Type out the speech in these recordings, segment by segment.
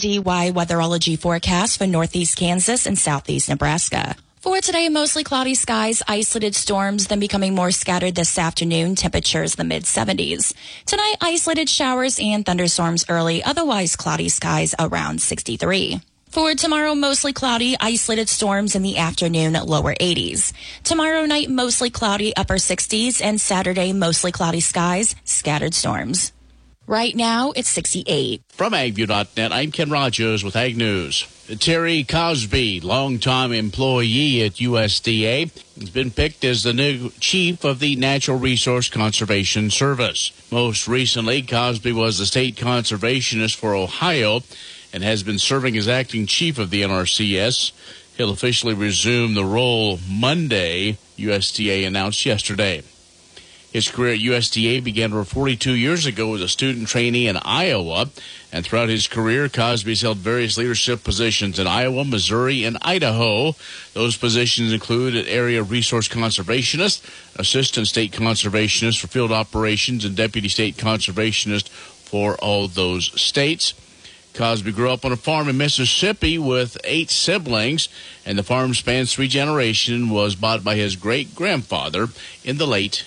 DY weatherology forecast for northeast Kansas and southeast Nebraska. For today, mostly cloudy skies, isolated storms, then becoming more scattered this afternoon, temperatures in the mid-70s. Tonight, isolated showers and thunderstorms early, otherwise cloudy skies around 63. For tomorrow, mostly cloudy, isolated storms in the afternoon at lower 80s. Tomorrow night, mostly cloudy, upper 60s, and Saturday, mostly cloudy skies, scattered storms. Right now, it's 68. From agview.net, I'm Ken Rogers with Ag News. Terry Cosby, longtime employee at USDA, has been picked as the new chief of the Natural Resource Conservation Service. Most recently, Cosby was the state conservationist for Ohio and has been serving as acting chief of the NRCS. He'll officially resume the role Monday, USDA announced yesterday. His career at USDA began over 42 years ago as a student trainee in Iowa, and throughout his career, Cosby's held various leadership positions in Iowa, Missouri, and Idaho. Those positions include an area resource conservationist, assistant state conservationist for field operations, and deputy state conservationist for all those states. Cosby grew up on a farm in Mississippi with 8 siblings, and the farm spans 3 generations and was bought by his great-grandfather in the late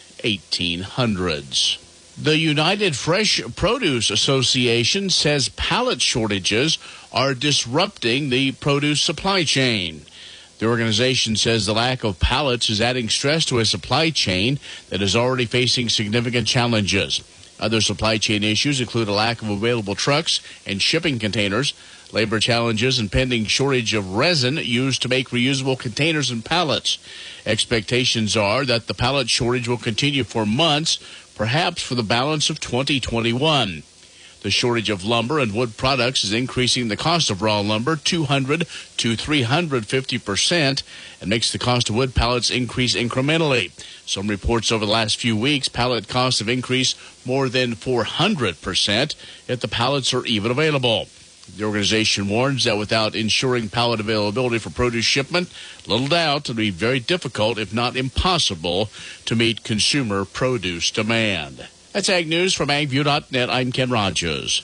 1800s. The United Fresh Produce Association says pallet shortages are disrupting the produce supply chain. The organization says the lack of pallets is adding stress to a supply chain that is already facing significant challenges. Other supply chain issues include a lack of available trucks and shipping containers, labor challenges, and pending shortage of resin used to make reusable containers and pallets. Expectations are that the pallet shortage will continue for months, perhaps for the balance of 2021. The shortage of lumber and wood products is increasing the cost of raw lumber 200 to 350% and makes the cost of wood pallets increase incrementally. Some reports over the last few weeks, pallet costs have increased more than 400% if the pallets are even available. The organization warns that without ensuring pallet availability for produce shipment, little doubt it'll be very difficult, if not impossible, to meet consumer produce demand. That's Ag News from agview.net. I'm Ken Rogers.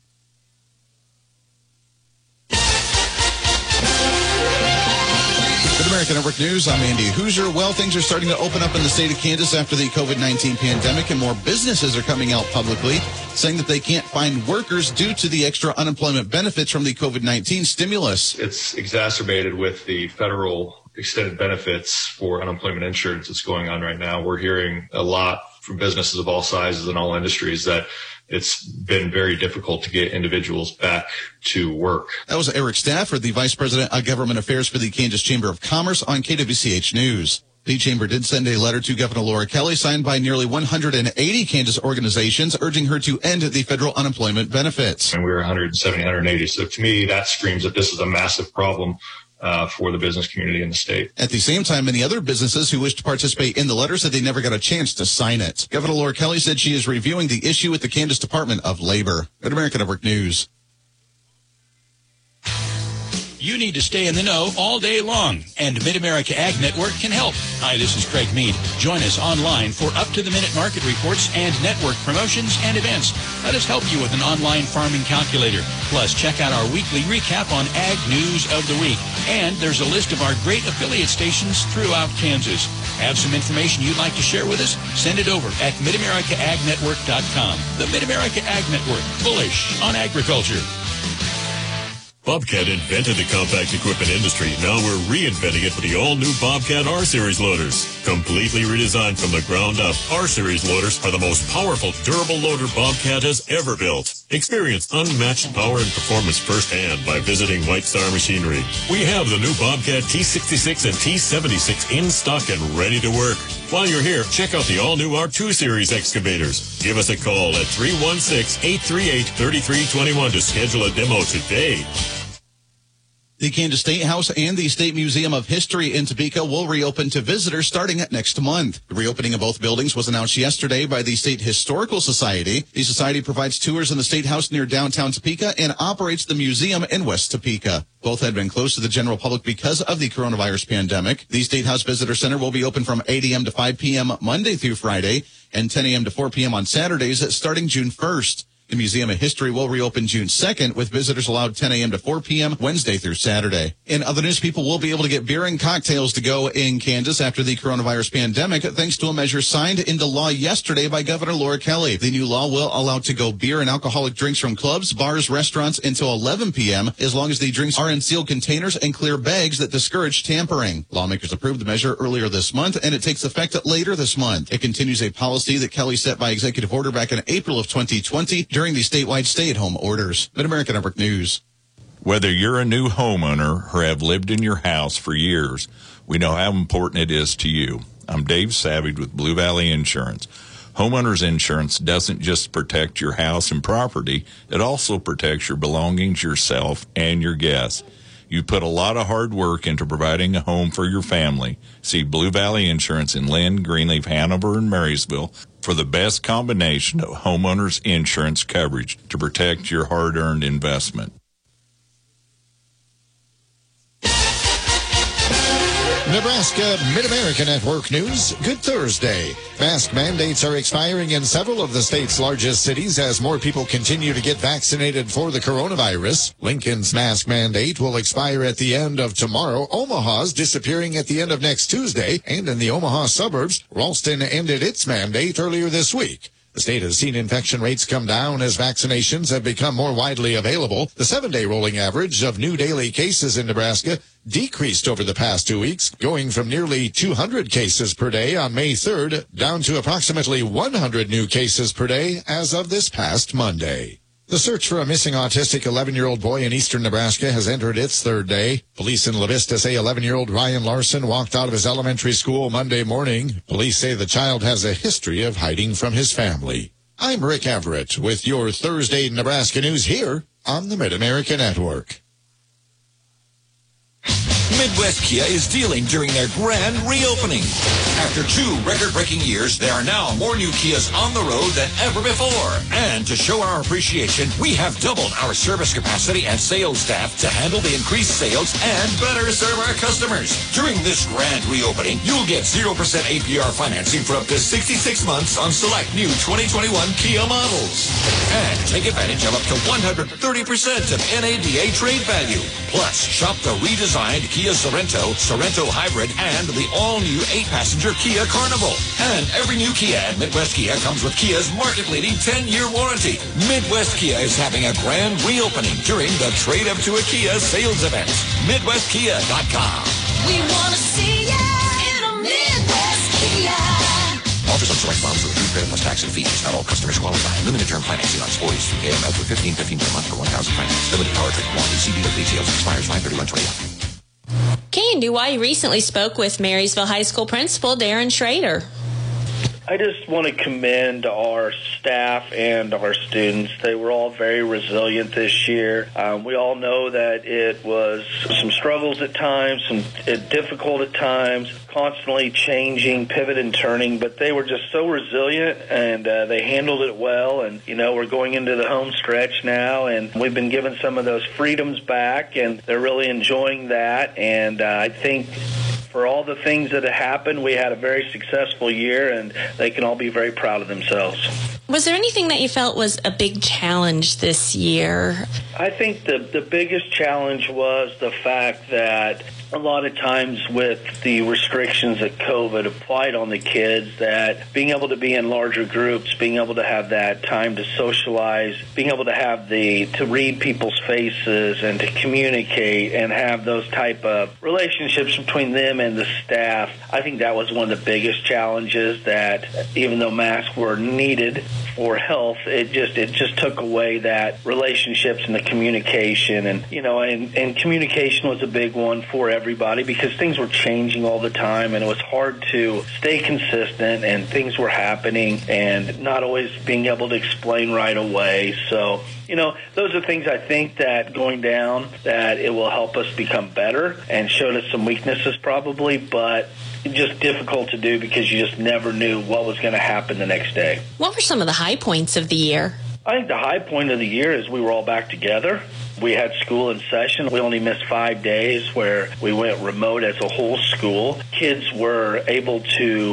Good American Network News, I'm Andy Hoosier. Well, things are starting to open up in the state of Kansas after the COVID-19 pandemic, and more businesses are coming out publicly saying that they can't find workers due to the extra unemployment benefits from the COVID-19 stimulus. It's exacerbated with the federal extended benefits for unemployment insurance that's going on right now. We're hearing a lot from businesses of all sizes and all industries that it's been very difficult to get individuals back to work. That was Eric Stafford, the Vice President of Government Affairs for the Kansas Chamber of Commerce on KWCH News. The Chamber did send a letter to Governor Laura Kelly signed by nearly 180 Kansas organizations urging her to end the federal unemployment benefits. And we were 170, 180. So to me, that screams that this is a massive problem for the business community in the state. At the same time, many other businesses who wish to participate in the letter said they never got a chance to sign it. Governor Laura Kelly said she is reviewing the issue with the Kansas Department of Labor. Good American Network News. You need to stay in the know all day long, and Mid-America Ag Network can help. Hi, this is Craig Mead. Join us online for up-to-the-minute market reports and network promotions and events. Let us help you with an online farming calculator. Plus, check out our weekly recap on Ag News of the Week. And there's a list of our great affiliate stations throughout Kansas. Have some information you'd like to share with us? Send it over at MidAmericaAgNetwork.com. The Mid-America Ag Network, bullish on agriculture. Bobcat invented the compact equipment industry. Now we're reinventing it with the all-new Bobcat R-Series loaders. Completely redesigned from the ground up, R-Series loaders are the most powerful, durable loader Bobcat has ever built. Experience unmatched power and performance firsthand by visiting White Star Machinery. We have the new Bobcat T66 and T76 in stock and ready to work. While you're here, check out the all-new R2 Series excavators. Give us a call at 316-838-3321 to schedule a demo today. The Kansas State House and the State Museum of History in Topeka will reopen to visitors starting next month. The reopening of both buildings was announced yesterday by the State Historical Society. The society provides tours in the State House near downtown Topeka and operates the museum in West Topeka. Both had been closed to the general public because of the coronavirus pandemic. The State House Visitor Center will be open from 8 a.m. to 5 p.m. Monday through Friday and 10 a.m. to 4 p.m. on Saturdays starting June 1st. The Museum of History will reopen June 2nd, with visitors allowed 10 a.m. to 4 p.m. Wednesday through Saturday. In other news, people will be able to get beer and cocktails to go in Kansas after the coronavirus pandemic, thanks to a measure signed into law yesterday by Governor Laura Kelly. The new law will allow to-go beer and alcoholic drinks from clubs, bars, restaurants until 11 p.m., as long as the drinks are in sealed containers and clear bags that discourage tampering. Lawmakers approved the measure earlier this month, and it takes effect later this month. It continues a policy that Kelly set by executive order back in April of 2020 during the statewide stay-at-home orders. Mid-America Network News. Whether you're a new homeowner or have lived in your house for years, we know how important it is to you. I'm Dave Savage with Blue Valley Insurance. Homeowners insurance doesn't just protect your house and property, it also protects your belongings, yourself, and your guests. You put a lot of hard work into providing a home for your family. See Blue Valley Insurance in Lynn, Greenleaf, Hanover, and Marysville for the best combination of homeowners insurance coverage to protect your hard-earned investment. Nebraska Mid-America Network News. Good Thursday. Mask mandates are expiring in several of the state's largest cities as more people continue to get vaccinated for the coronavirus. Lincoln's mask mandate will expire at the end of tomorrow. Omaha's disappearing at the end of next Tuesday. And in the Omaha suburbs, Ralston ended its mandate earlier this week. The state has seen infection rates come down as vaccinations have become more widely available. The 7-day rolling average of new daily cases in Nebraska decreased over the past 2 weeks, going from nearly 200 cases per day on May 3rd down to approximately 100 new cases per day as of this past Monday. The search for a missing autistic 11-year-old boy in eastern Nebraska has entered its third day. Police in La Vista say 11-year-old Ryan Larson walked out of his elementary school Monday morning. Police say the child has a history of hiding from his family. I'm Rick Everett with your Thursday Nebraska news here on the Mid-America Network. Midwest Kia is dealing during their grand reopening. After 2 record-breaking years, there are now more new Kias on the road than ever before. And to show our appreciation, we have doubled our service capacity and sales staff to handle the increased sales and better serve our customers. During this grand reopening, you'll get 0% APR financing for up to 66 months on select new 2021 Kia models. And take advantage of up to 130% of NADA trade value. Plus, shop the redesigned Kia Sorento, Sorento Hybrid, and the all-new 8-passenger Kia Carnival. And every new Kia at Midwest Kia comes with Kia's market-leading 10-year warranty. Midwest Kia is having a grand reopening during the Trade Up to a Kia sales event. MidwestKia.com. We want to see ya in a Midwest Kia. Offers on select models with approved credit plus tax and fees. Not all customers qualify. Limited term financing on Sporties through KML for $15.15 per month for 1,000 finance. Limited powertrain warranty. See dealer details. Expires 5/31/21. KNDY recently spoke with Marysville High School Principal Darren Schrader. I just want to commend our staff and our students. They were all very resilient this year. We all know that it was some struggles at times, some difficult at times, constantly changing, pivot and turning, but they were just so resilient and they handled it well. And, you know, we're going into the home stretch now and we've been given some of those freedoms back and they're really enjoying that. And I think for all the things that have happened, we had a very successful year, and they can all be very proud of themselves. Was there anything that you felt was a big challenge this year? I think the biggest challenge was the fact that a lot of times with the restrictions that COVID applied on the kids, that being able to be in larger groups, being able to have that time to socialize, being able to have to read people's faces and to communicate and have those type of relationships between them and the staff, I think that was one of the biggest challenges, that even though masks were needed for health, it just took away that relationships and the communication. And, you know, and communication was a big one for everybody because things were changing all the time and it was hard to stay consistent and things were happening and not always being able to explain right away. So, you know, those are things I think that going down, that it will help us become better, and showed us some weaknesses probably, but just difficult to do because you just never knew what was going to happen the next day. What were some of the high points of the year? I think the high point of the year is we were all back together. We had school in session. We only missed 5 days where we went remote as a whole school. Kids were able to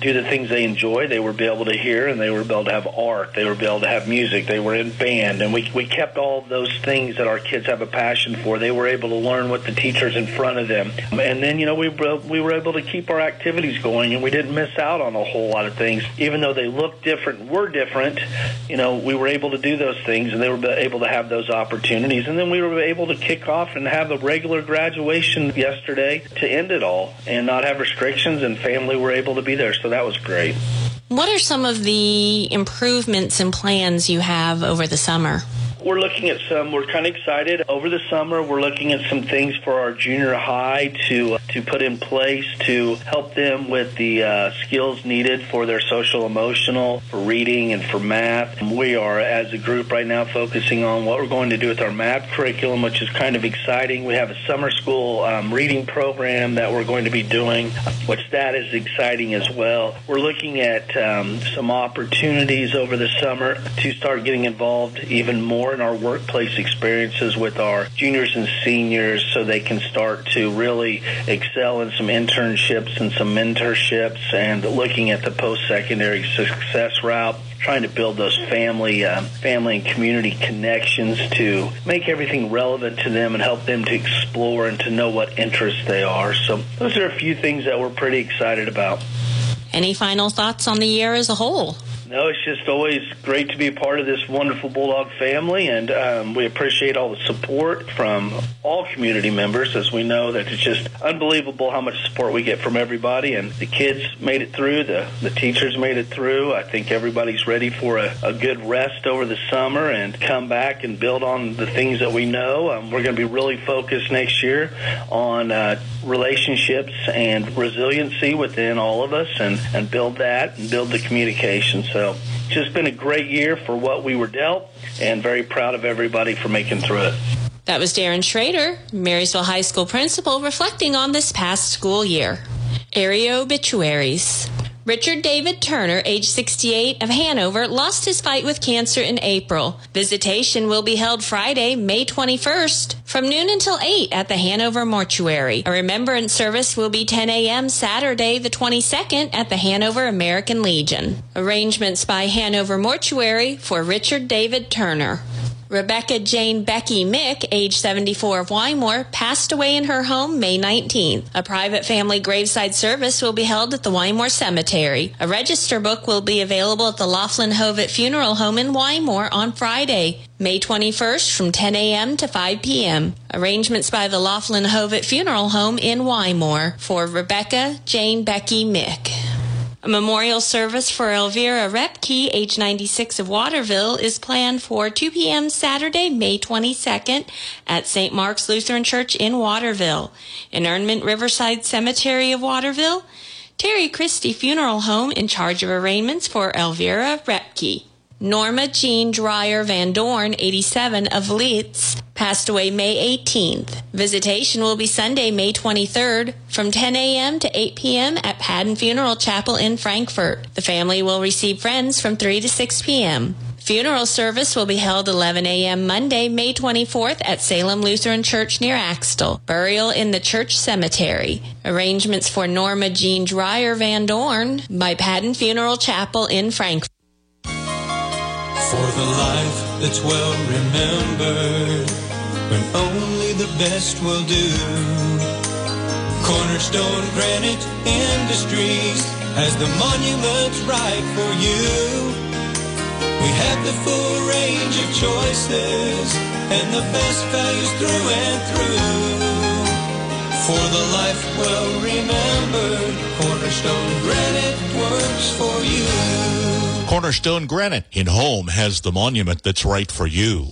do the things they enjoy. They were able to hear, and they were able to have art. They were able to have music. They were in band, and we kept all of those things that our kids have a passion for. They were able to learn what the teachers in front of them. And then, we were able to keep our activities going, and we didn't miss out on a whole lot of things. Even though they looked different, were different, we were able to do those things, and they were able to have those opportunities. And then we were able to kick off and have a regular graduation yesterday to end it all and not have restrictions, and family were able to be there. So that was great. What are some of the improvements and plans you have over the summer? We're looking at we're kind of excited. Over the summer, we're looking at some things for our junior high to put in place to help them with the skills needed for their social emotional, for reading and for math. We are, as a group right now, focusing on what we're going to do with our math curriculum, which is kind of exciting. We have a summer school reading program that we're going to be doing, which that is exciting as well. We're looking at some opportunities over the summer to start getting involved even more in our workplace experiences with our juniors and seniors, so they can start to really excel in some internships and some mentorships, and looking at the post-secondary success route, trying to build those family and community connections to make everything relevant to them and help them to explore and to know what interests they are. So those are a few things that we're pretty excited about. Any final thoughts on the year as a whole? No, it's just always great to be a part of this wonderful Bulldog family, and we appreciate all the support from all community members, as we know that it's just unbelievable how much support we get from everybody, and the kids made it through, the teachers made it through. I think everybody's ready for a good rest over the summer and come back and build on the things that we know. We're going to be really focused next year on relationships and resiliency within all of us, and build that and build the communication. So it's just been a great year for what we were dealt, and very proud of everybody for making through it. That was Darren Schrader, Marysville High School principal, reflecting on this past school year. Area obituaries. Richard David Turner, age 68, of Hanover, lost his fight with cancer in April. Visitation will be held Friday, May 21st, from noon until 8 at the Hanover Mortuary. A remembrance service will be 10 a.m. Saturday, the 22nd, at the Hanover American Legion. Arrangements by Hanover Mortuary for Richard David Turner. Rebecca Jane Becky Mick, age 74, of Wymore, passed away in her home May 19th. A private family graveside service will be held at the Wymore Cemetery. A register book will be available at the Laughlin Hovitt Funeral Home in Wymore on Friday, May 21st, from 10 a.m. to 5 p.m. Arrangements by the Laughlin Hovitt Funeral Home in Wymore for Rebecca Jane Becky Mick. A memorial service for Elvira Repke, age 96, of Waterville, is planned for 2 p.m. Saturday, May 22nd at St. Mark's Lutheran Church in Waterville. Internment Riverside Cemetery of Waterville, Terry Christie Funeral Home in charge of arrangements for Elvira Repke. Norma Jean Dreyer Van Dorn, 87, of Leeds, passed away May 18th. Visitation will be Sunday, May 23rd, from 10 a.m. to 8 p.m. at Padden Funeral Chapel in Frankfort. The family will receive friends from 3 to 6 p.m. Funeral service will be held 11 a.m. Monday, May 24th at Salem Lutheran Church near Axtell. Burial in the church cemetery. Arrangements for Norma Jean Dreyer Van Dorn by Padden Funeral Chapel in Frankfort. For the life that's well remembered, when only the best will do. Cornerstone Granite Industries has the monuments right for you. We have the full range of choices and the best values through and through. For the life well remembered, Cornerstone Granite works for you. Cornerstone Granite in Home has the monument that's right for you.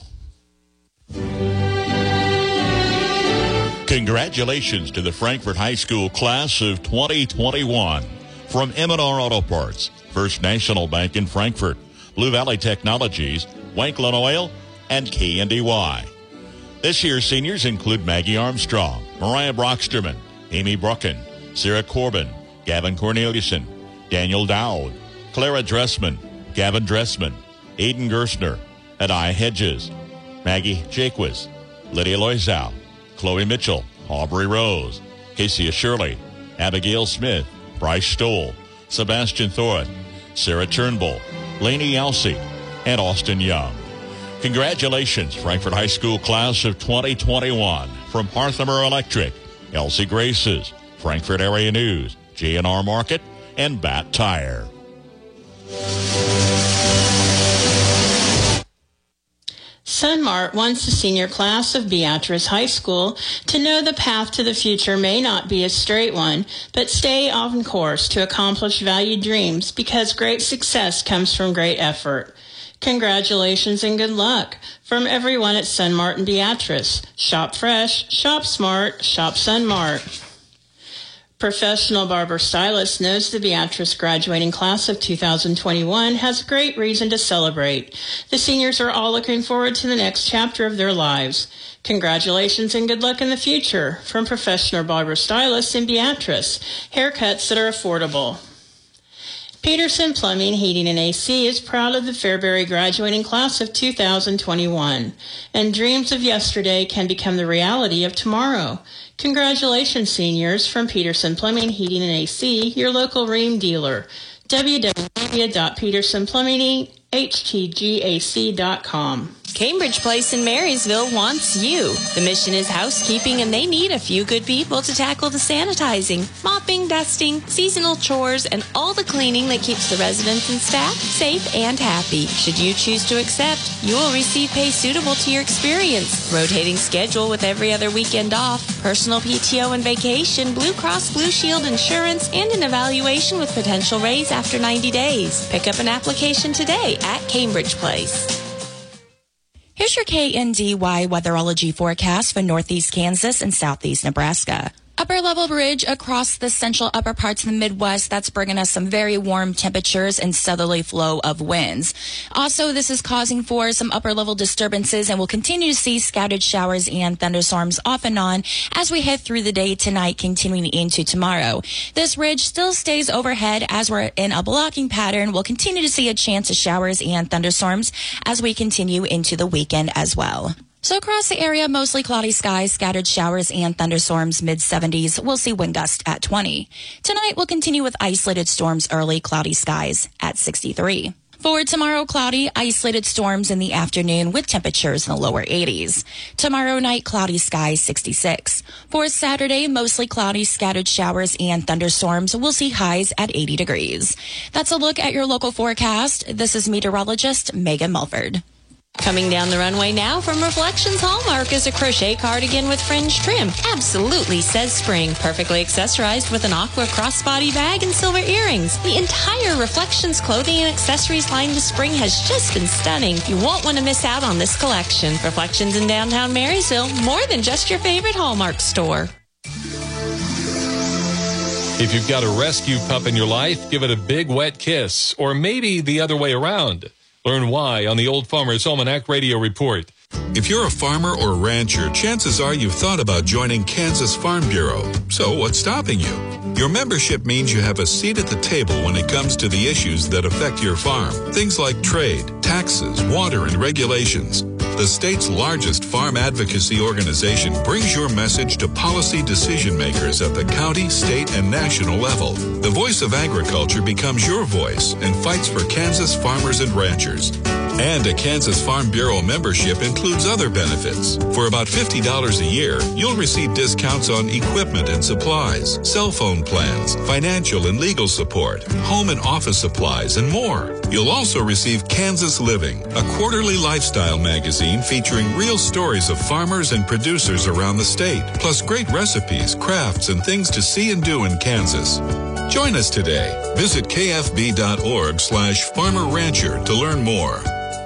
Congratulations to the Frankfort High School class of 2021. From M&R Auto Parts, First National Bank in Frankfort, Blue Valley Technologies, Wanklin Oil, and K&DY. This year's seniors include Maggie Armstrong, Mariah Brocksterman, Amy Brucken, Sarah Corbin, Gavin Corneliuson, Daniel Dowd, Clara Dressman, Gavin Dressman, Aiden Gerstner, Adai Hedges, Maggie Jaquez, Lydia Loizow, Chloe Mitchell, Aubrey Rose, Casey Shirley, Abigail Smith, Bryce Stoll, Sebastian Thorne, Sarah Turnbull, Lainey Elsey, and Austin Young. Congratulations, Frankfort High School class of 2021. From Parthamer Electric, Elsie Graces, Frankfort Area News, J&R Market, and Bat Tire. Sunmart wants the senior class of Beatrice High School to know the path to the future may not be a straight one, but stay on course to accomplish valued dreams because great success comes from great effort. Congratulations and good luck from everyone at Sunmart and Beatrice. Shop fresh, shop smart, shop Sunmart. Professional barber stylist knows the Beatrice graduating class of 2021 has great reason to celebrate. The seniors are all looking forward to the next chapter of their lives. Congratulations and good luck in the future from professional barber stylists in Beatrice. Haircuts that are affordable. Peterson Plumbing, Heating, and AC is proud of the Fairbury graduating class of 2021. And dreams of yesterday can become the reality of tomorrow. Congratulations, seniors, from Peterson Plumbing, Heating, and AC, your local Rheem dealer. www.petersonplumbinghtgac.com. Cambridge Place in Marysville wants you. The mission is housekeeping, and they need a few good people to tackle the sanitizing, mopping, dusting, seasonal chores, and all the cleaning that keeps the residents and staff safe and happy. Should you choose to accept, you will receive pay suitable to your experience. Rotating schedule with every other weekend off, personal PTO and vacation, Blue Cross Blue Shield insurance, and an evaluation with potential raise after 90 days. Pick up an application today at Cambridge Place. Here's your KNDY weatherology forecast for northeast Kansas and southeast Nebraska. Upper level bridge across the central upper parts of the Midwest. That's bringing us some very warm temperatures and southerly flow of winds. Also, this is causing for some upper level disturbances, and we'll continue to see scattered showers and thunderstorms off and on as we head through the day tonight, continuing into tomorrow. This ridge still stays overhead as we're in a blocking pattern. We'll continue to see a chance of showers and thunderstorms as we continue into the weekend as well. So across the area, mostly cloudy skies, scattered showers and thunderstorms, mid-70s. We'll see wind gusts at 20. Tonight, we'll continue with isolated storms early, cloudy skies at 63. For tomorrow, cloudy, isolated storms in the afternoon with temperatures in the lower 80s. Tomorrow night, cloudy skies, 66. For Saturday, mostly cloudy, scattered showers and thunderstorms. We'll see highs at 80 degrees. That's a look at your local forecast. This is meteorologist Megan Mulford. Coming down the runway now from Reflections Hallmark is a crochet cardigan with fringe trim. Absolutely says spring. Perfectly accessorized with an aqua crossbody bag and silver earrings. The entire Reflections clothing and accessories line this spring has just been stunning. You won't want to miss out on this collection. Reflections in downtown Marysville, more than just your favorite Hallmark store. If you've got a rescue pup in your life, give it a big wet kiss, or maybe the other way around. Learn why on the Old Farmer's Almanac Radio Report. If you're a farmer or rancher, chances are you've thought about joining Kansas Farm Bureau. So what's stopping you? Your membership means you have a seat at the table when it comes to the issues that affect your farm. Things like trade, taxes, water, and regulations. The state's largest farm advocacy organization brings your message to policy decision makers at the county, state, and national level. The voice of agriculture becomes your voice and fights for Kansas farmers and ranchers. And a Kansas Farm Bureau membership includes other benefits. For about $50 a year, you'll receive discounts on equipment and supplies, cell phone plans, financial and legal support, home and office supplies, and more. You'll also receive Kansas Living, a quarterly lifestyle magazine featuring real stories of farmers and producers around the state, plus great recipes, crafts, and things to see and do in Kansas. Join us today. Visit kfb.org/farmer-rancher to learn more.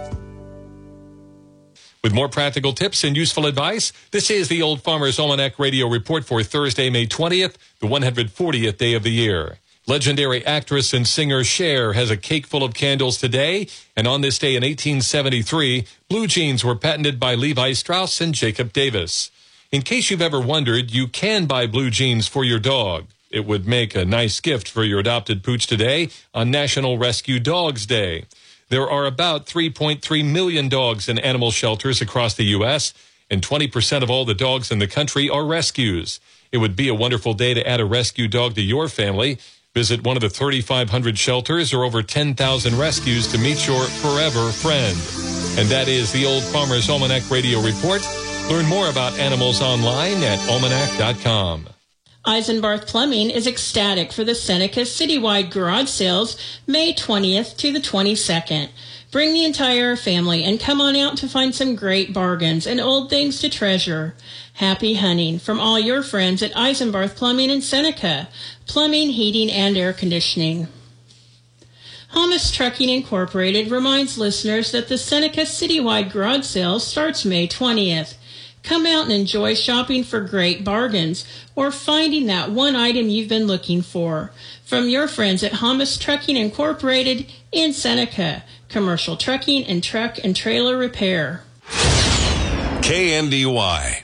With more practical tips and useful advice, this is the Old Farmer's Almanac Radio Report for Thursday, May 20th, the 140th day of the year. Legendary actress and singer Cher has a cake full of candles today, and on this day in 1873, blue jeans were patented by Levi Strauss and Jacob Davis. In case you've ever wondered, you can buy blue jeans for your dog. It would make a nice gift for your adopted pooch today on National Rescue Dogs Day. There are about 3.3 million dogs in animal shelters across the U.S., and 20% of all the dogs in the country are rescues. It would be a wonderful day to add a rescue dog to your family. Visit one of the 3,500 shelters or over 10,000 rescues to meet your forever friend. And that is the Old Farmer's Almanac Radio Report. Learn more about animals online at almanac.com. Eisenbarth Plumbing is ecstatic for the Seneca Citywide Garage Sales May 20th to the 22nd. Bring the entire family and come on out to find some great bargains and old things to treasure. Happy hunting from all your friends at Eisenbarth Plumbing in Seneca. Plumbing, heating, and air conditioning. Hummus Trucking Incorporated reminds listeners that the Seneca Citywide Garage Sale starts May 20th. Come out and enjoy shopping for great bargains or finding that one item you've been looking for. From your friends at Hummus Trucking Incorporated in Seneca. Commercial trucking and truck and trailer repair. KNDY.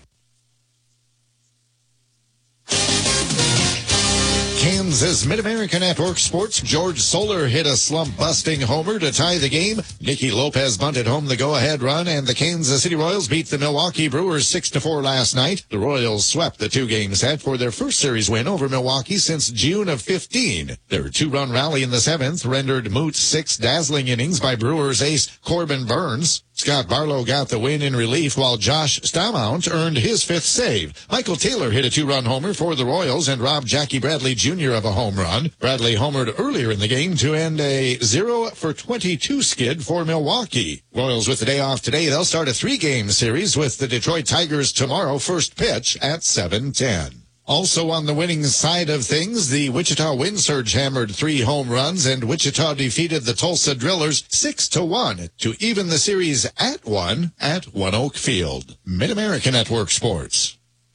Kansas Mid-America Network Sports. George Soler hit a slump-busting homer to tie the game. Nicky Lopez bunted home the go-ahead run, and the Kansas City Royals beat the Milwaukee Brewers 6-4 last night. The Royals swept the two-game set for their first series win over Milwaukee since June of 15. Their two-run rally in the seventh rendered moot 6 dazzling innings by Brewers ace Corbin Burns. Scott Barlow got the win in relief, while Josh Staumont earned his 5th save. Michael Taylor hit a 2-run homer for the Royals and robbed Jackie Bradley Jr. of a home run. Bradley homered earlier in the game to end a 0-for-22 skid for Milwaukee. Royals with the day off today. They'll start a 3-game series with the Detroit Tigers tomorrow, first pitch at 7:10. Also on the winning side of things, the Wichita Wind Surge hammered 3 home runs, and Wichita defeated the Tulsa Drillers 6-1 to even the series at 1 at One Oak Field. Mid-America Network Sports.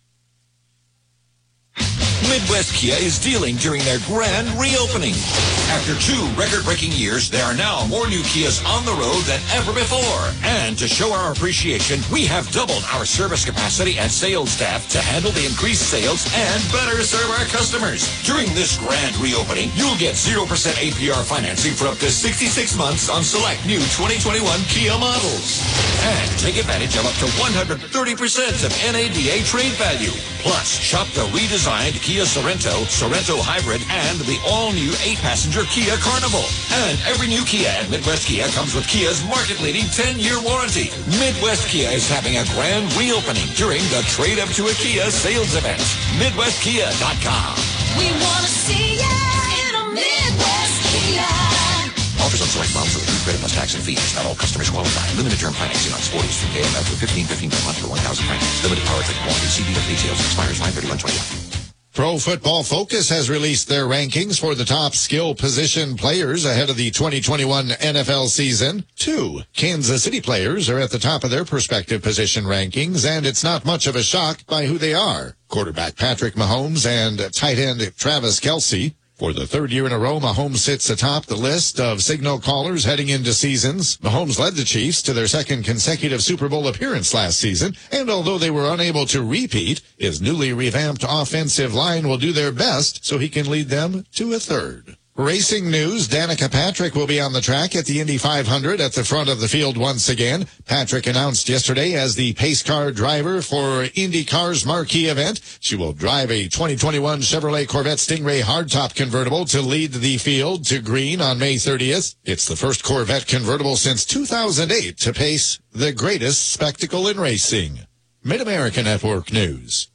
Midwest Kia is dealing during their grand reopening. After 2 record-breaking years, there are now more new Kias on the road than ever before. And to show our appreciation, we have doubled our service capacity and sales staff to handle the increased sales and better serve our customers. During this grand reopening, you'll get 0% APR financing for up to 66 months on select new 2021 Kia models. And take advantage of up to 130% of NADA trade value. Plus, shop the redesigned Kia Sorento, Sorento Hybrid, and the all-new 8-passenger Kia Carnival. And every new Kia at Midwest Kia comes with Kia's market-leading 10-year warranty. Midwest Kia is having a grand reopening during the Trade Up to a Kia sales event. MidwestKia.com. We want to see ya in a Midwest Kia. Offers on select models with approved credit plus tax and fees. Not all customers qualify. Limited term financing on Sporties from KMF for $15.15 per month for 1,000 franchises. Limited power trade warranty. CDF details expires 5/31/21. Pro Football Focus has released their rankings for the top skill position players ahead of the 2021 NFL season. 2 Kansas City players are at the top of their respective position rankings, and it's not much of a shock by who they are. Quarterback Patrick Mahomes and tight end Travis Kelce. For the 3rd year in a row, Mahomes sits atop the list of signal callers heading into seasons. Mahomes led the Chiefs to their 2nd consecutive Super Bowl appearance last season, and although they were unable to repeat, his newly revamped offensive line will do their best so he can lead them to a 3rd. Racing news, Danica Patrick will be on the track at the Indy 500 at the front of the field once again. Patrick announced yesterday as the pace car driver for IndyCar's marquee event. She will drive a 2021 Chevrolet Corvette Stingray hardtop convertible to lead the field to green on May 30th. It's the first Corvette convertible since 2008 to pace the greatest spectacle in racing. Mid-America Network News.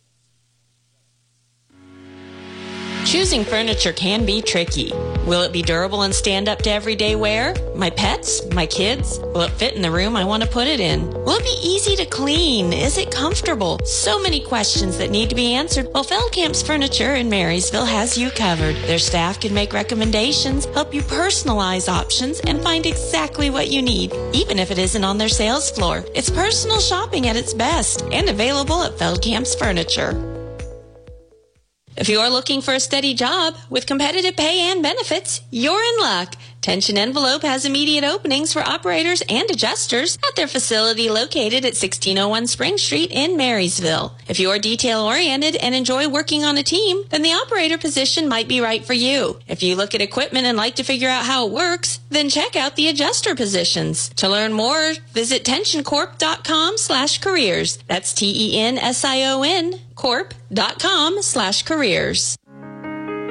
Choosing furniture can be tricky. Will it be durable and stand up to everyday wear? My pets? My kids? Will it fit in the room I want to put it in? Will it be easy to clean? Is it comfortable? So many questions that need to be answered. Well, Feldkamp's Furniture in Marysville has you covered. Their staff can make recommendations, help you personalize options, and find exactly what you need, even if it isn't on their sales floor. It's personal shopping at its best and available at Feldkamp's Furniture. If you're looking for a steady job with competitive pay and benefits, you're in luck. Tension Envelope has immediate openings for operators and adjusters at their facility located at 1601 Spring Street in Marysville. If you're detail-oriented and enjoy working on a team, then the operator position might be right for you. If you look at equipment and like to figure out how it works, then check out the adjuster positions. To learn more, visit tensioncorp.com/careers. That's TENSION corp.com/careers.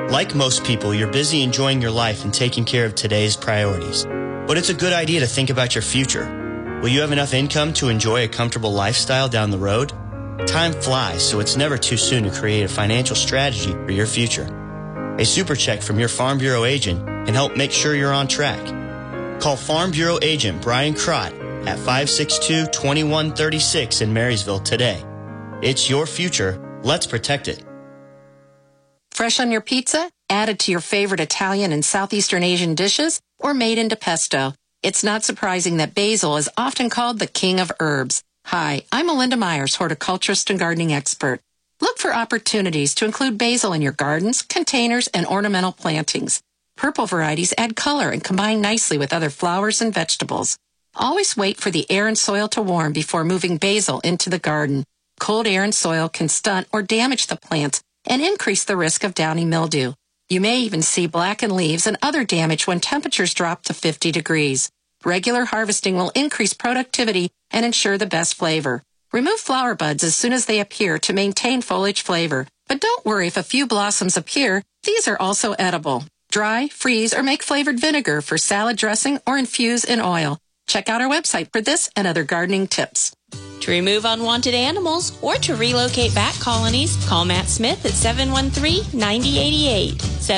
Like most people, you're busy enjoying your life and taking care of today's priorities. But it's a good idea to think about your future. Will you have enough income to enjoy a comfortable lifestyle down the road? Time flies, so it's never too soon to create a financial strategy for your future. A super check from your Farm Bureau agent can help make sure you're on track. Call Farm Bureau agent Brian Crott at 562-2136 in Marysville today. It's your future. Let's protect it. Fresh on your pizza? Added to your favorite Italian and Southeastern Asian dishes? Or made into pesto? It's not surprising that basil is often called the king of herbs. Hi, I'm Melinda Myers, horticulturist and gardening expert. Look for opportunities to include basil in your gardens, containers, and ornamental plantings. Purple varieties add color and combine nicely with other flowers and vegetables. Always wait for the air and soil to warm before moving basil into the garden. Cold air and soil can stunt or damage the plants and increase the risk of downy mildew. You may even see blackened leaves and other damage when temperatures drop to 50 degrees. Regular harvesting will increase productivity and ensure the best flavor. Remove flower buds as soon as they appear to maintain foliage flavor. But don't worry if a few blossoms appear. These are also edible. Dry, freeze, or make flavored vinegar for salad dressing or infuse in oil. Check out our website for this and other gardening tips. To remove unwanted animals or to relocate bat colonies, call Matt Smith at 713-9088.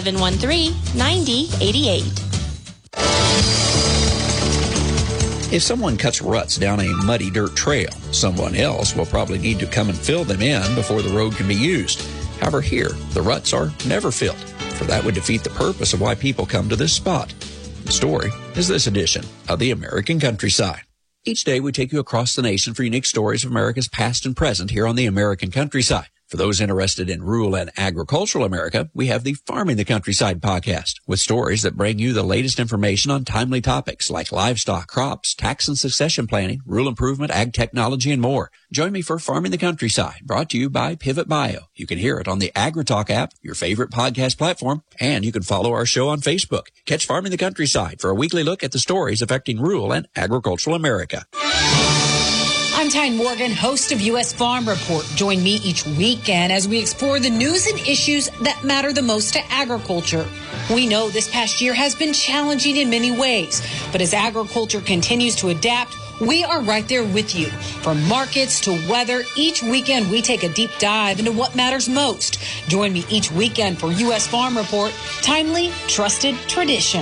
713-9088. If someone cuts ruts down a muddy dirt trail, someone else will probably need to come and fill them in before the road can be used. However, here, the ruts are never filled, for that would defeat the purpose of why people come to this spot. The story is this edition of the American Countryside. Each day we take you across the nation for unique stories of America's past and present here on the American Countryside. For those interested in rural and agricultural America, we have the Farming the Countryside podcast with stories that bring you the latest information on timely topics like livestock, crops, tax and succession planning, rural improvement, ag technology, and more. Join me for Farming the Countryside, brought to you by Pivot Bio. You can hear it on the AgriTalk app, your favorite podcast platform, and you can follow our show on Facebook. Catch Farming the Countryside for a weekly look at the stories affecting rural and agricultural America. I'm Tyne Morgan, host of U.S. Farm Report. Join me each weekend as we explore the news and issues that matter the most to agriculture. We know this past year has been challenging in many ways, but as agriculture continues to adapt, we are right there with you. From markets to weather, each weekend we take a deep dive into what matters most. Join me each weekend for U.S. Farm Report, timely, trusted tradition.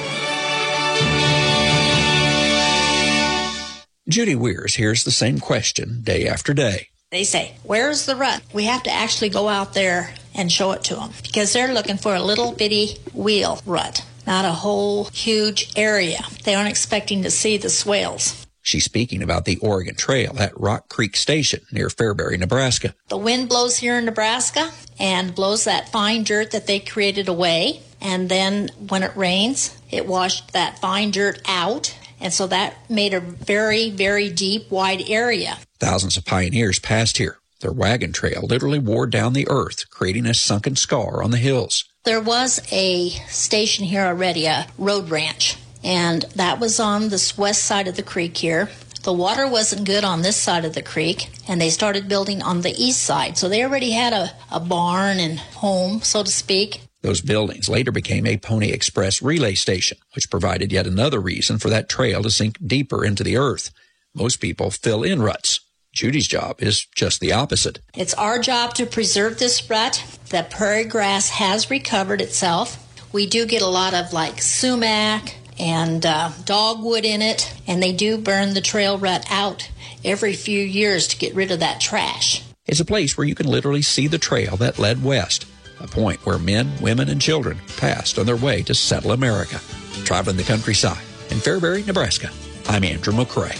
Judy Weirs hears the same question day after day. They say, where's the rut? We have to actually go out there and show it to them because they're looking for a little bitty wheel rut, not a whole huge area. They aren't expecting to see the swales. She's speaking about the Oregon Trail at Rock Creek Station near Fairbury, Nebraska. The wind blows here in Nebraska and blows that fine dirt that they created away. And then when it rains, it washed that fine dirt out. And so that made a very, very deep, wide area. Thousands of pioneers passed here. Their wagon trail literally wore down the earth, creating a sunken scar on the hills. There was a station here already, a road ranch, and that was on this west side of the creek here. The water wasn't good on this side of the creek, and they started building on the east side. So they already had a barn and home, so to speak. Those buildings later became a Pony Express relay station, which provided yet another reason for that trail to sink deeper into the earth. Most people fill in ruts. Judy's job is just the opposite. It's our job to preserve this rut. The prairie grass has recovered itself. We do get a lot of like sumac and dogwood in it, and they do burn the trail rut out every few years to get rid of that trash. It's a place where you can literally see the trail that led west. A point where men, women, and children passed on their way to settle America. Traveling the countryside in Fairbury, Nebraska, I'm Andrew McCrae.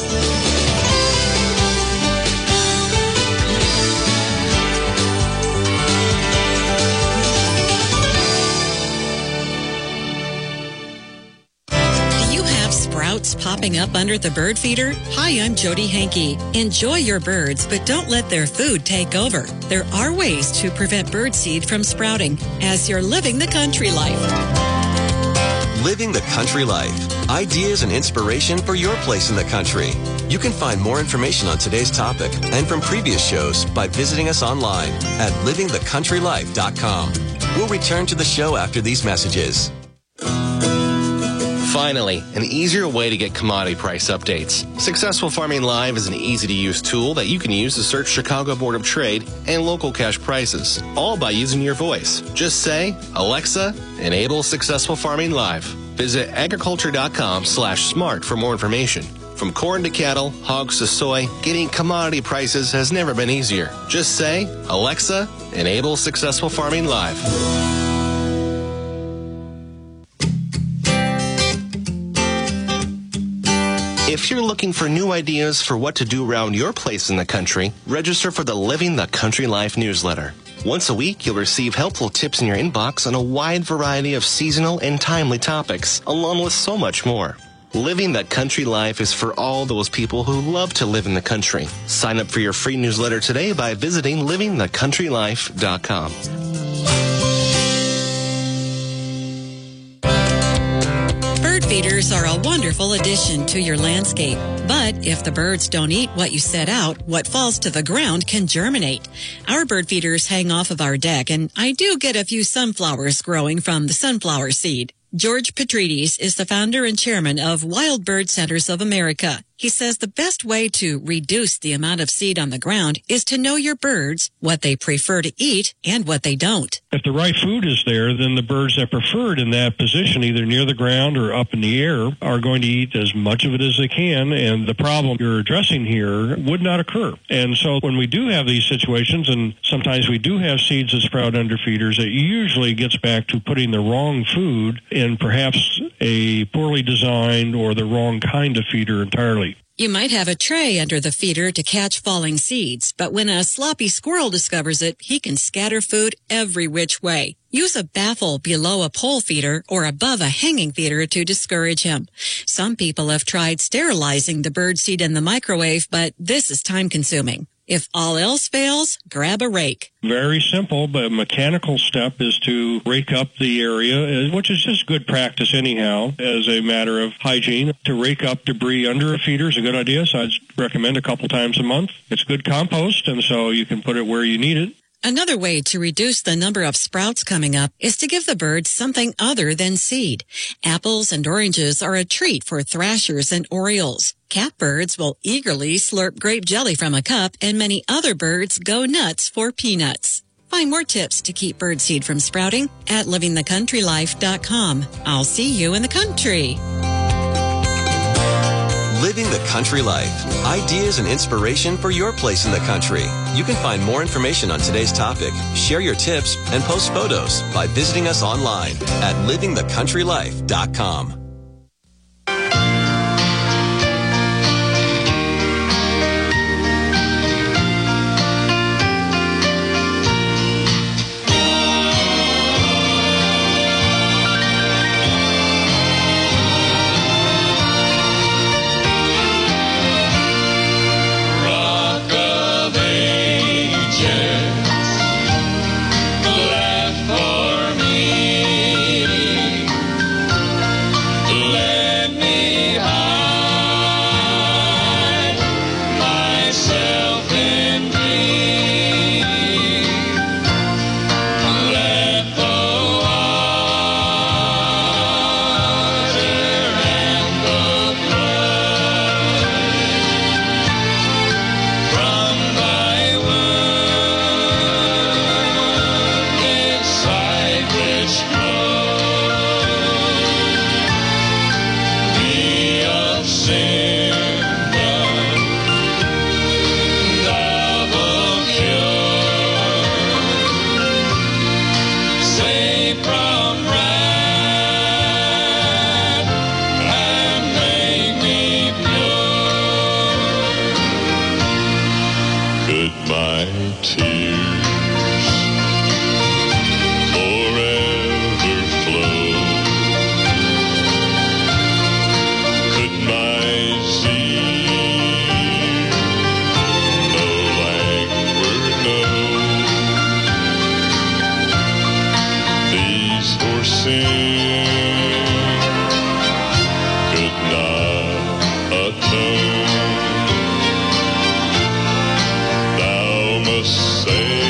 Sprouts popping up under the bird feeder? Hi, I'm Jody Hankey. Enjoy your birds, but don't let their food take over. There are ways to prevent birdseed from sprouting as you're living the country life. Living the country life. Ideas and inspiration for your place in the country. You can find more information on today's topic and from previous shows by visiting us online at livingthecountrylife.com. We'll return to the show after these messages. Finally, an easier way to get commodity price updates. Successful Farming Live is an easy-to-use tool that you can use to search Chicago Board of Trade and local cash prices, all by using your voice. Just say, Alexa, enable Successful Farming Live. Visit agriculture.com/smart for more information. From corn to cattle, hogs to soy, getting commodity prices has never been easier. Just say, Alexa, enable Successful Farming Live. If you're looking for new ideas for what to do around your place in the country, register for the Living the Country Life newsletter. Once a week, you'll receive helpful tips in your inbox on a wide variety of seasonal and timely topics, along with so much more. Living the Country Life is for all those people who love to live in the country. Sign up for your free newsletter today by visiting livingthecountrylife.com. Bird feeders are a wonderful addition to your landscape. But if the birds don't eat what you set out, what falls to the ground can germinate. Our bird feeders hang off of our deck, and I do get a few sunflowers growing from the sunflower seed. George Petrides is the founder and chairman of Wild Bird Centers of America. He says the best way to reduce the amount of seed on the ground is to know your birds, what they prefer to eat, and what they don't. If the right food is there, then the birds that prefer it in that position, either near the ground or up in the air, are going to eat as much of it as they can, and the problem you're addressing here would not occur. And so when we do have these situations, and sometimes we do have seeds that sprout under feeders, it usually gets back to putting the wrong food in perhaps a poorly designed or the wrong kind of feeder entirely. You might have a tray under the feeder to catch falling seeds, but when a sloppy squirrel discovers it, he can scatter food every which way. Use a baffle below a pole feeder or above a hanging feeder to discourage him. Some people have tried sterilizing the bird seed in the microwave, but this is time-consuming. If all else fails, grab a rake. Very simple, but a mechanical step is to rake up the area, which is just good practice anyhow, as a matter of hygiene. To rake up debris under a feeder is a good idea, so I'd recommend a couple times a month. It's good compost, and so you can put it where you need it. Another way to reduce the number of sprouts coming up is to give the birds something other than seed. Apples and oranges are a treat for thrashers and orioles. Catbirds will eagerly slurp grape jelly from a cup, and many other birds go nuts for peanuts. Find more tips to keep birdseed from sprouting at livingthecountrylife.com. I'll see you in the country. Living the Country Life. Ideas and inspiration for your place in the country. You can find more information on today's topic, share your tips, and post photos by visiting us online at livingthecountrylife.com. Thou must say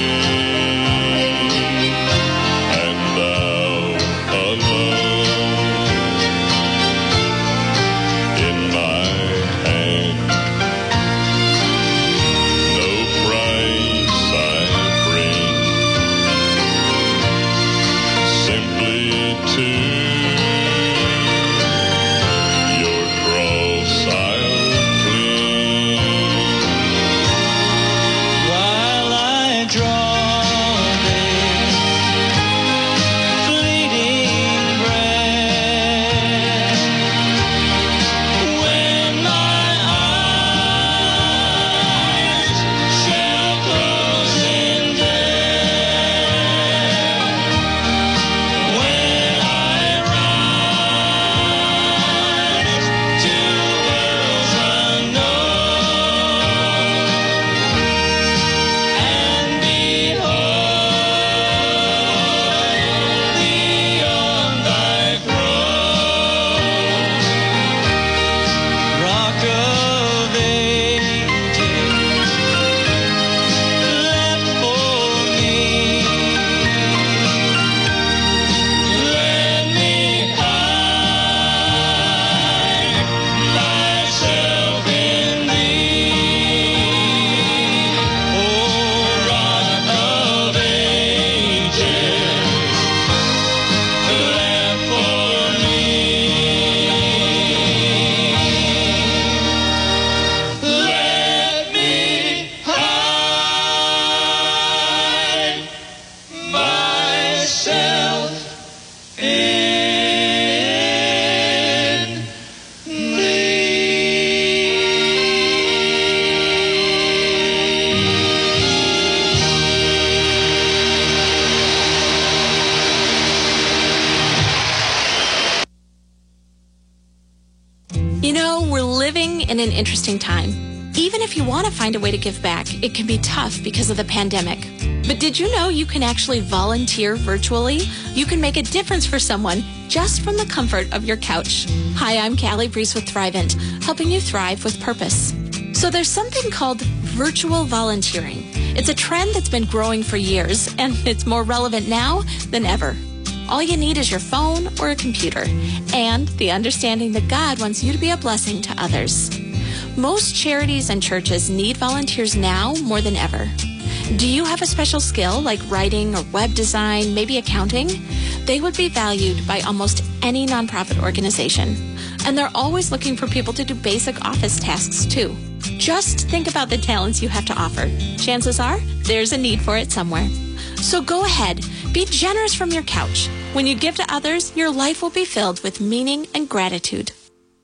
in an interesting time. Even if you want to find a way to give back, it can be tough because of the pandemic. But did you know you can actually volunteer virtually? You can make a difference for someone just from the comfort of your couch. Hi, I'm Callie Brees with Thrivent, helping you thrive with purpose. So there's something called virtual volunteering. It's a trend that's been growing for years, and it's more relevant now than ever. All you need is your phone or a computer, and the understanding that God wants you to be a blessing to others. Most charities and churches need volunteers now more than ever. Do you have a special skill like writing or web design, maybe accounting? They would be valued by almost any nonprofit organization. And they're always looking for people to do basic office tasks too. Just think about the talents you have to offer. Chances are there's a need for it somewhere. So go ahead, be generous from your couch. When you give to others, your life will be filled with meaning and gratitude.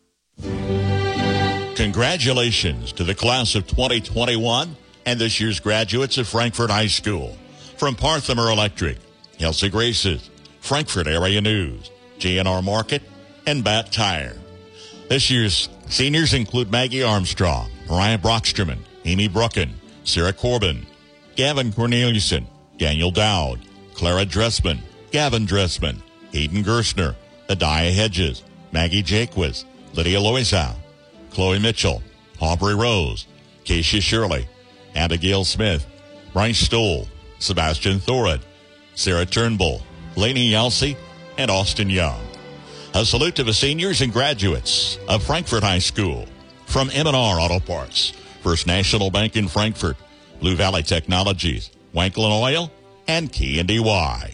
Congratulations to the class of 2021 and this year's graduates of Frankfort High School. From Parthamer Electric, Elsa Graces, Frankfort Area News, GNR Market, and Bat Tire. This year's seniors include Maggie Armstrong, Mariah Brocksterman, Amy Brucken, Sarah Corbin, Gavin Corneliuson, Daniel Dowd, Clara Dressman, Gavin Dressman, Hayden Gerstner, Adiah Hedges, Maggie Jaquez, Lydia Loisow, Chloe Mitchell, Aubrey Rose, Keisha Shirley, Abigail Smith, Bryce Stoll, Sebastian Thorad, Sarah Turnbull, Lainey Yelsey, and Austin Young. A salute to the seniors and graduates of Frankfort High School. From M&R Auto Parts, First National Bank in Frankfort, Blue Valley Technologies, Wanklin Oil, and K&DY.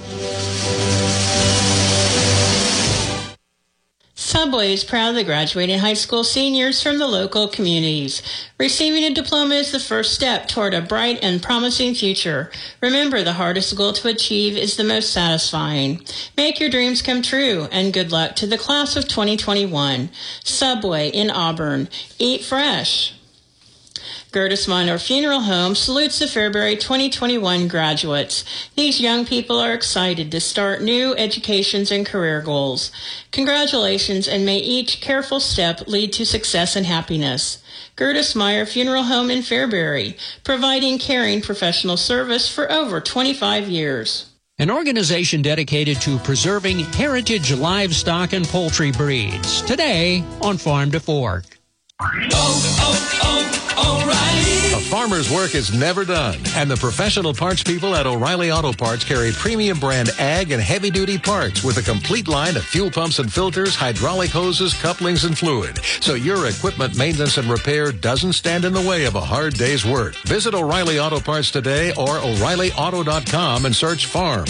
Subway is proud of the graduating high school seniors from the local communities. Receiving a diploma is the first step toward a bright and promising future. Remember, the hardest goal to achieve is the most satisfying. Make your dreams come true, and good luck to the class of 2021. Subway in Auburn. Eat fresh. Gertis Minor Funeral Home salutes the Fairbury 2021 graduates. These young people are excited to start new educations and career goals. Congratulations, and may each careful step lead to success and happiness. Gertis Meyer Funeral Home in Fairbury, providing caring professional service for over 25 years. An organization dedicated to preserving heritage livestock and poultry breeds. Today on Farm to Fork. O'Reilly. A farmer's work is never done, and the professional parts people at O'Reilly Auto Parts carry premium brand ag and heavy-duty parts with a complete line of fuel pumps and filters, hydraulic hoses, couplings, and fluid, so your equipment maintenance and repair doesn't stand in the way of a hard day's work. Visit O'Reilly Auto Parts today or O'ReillyAuto.com and search farm.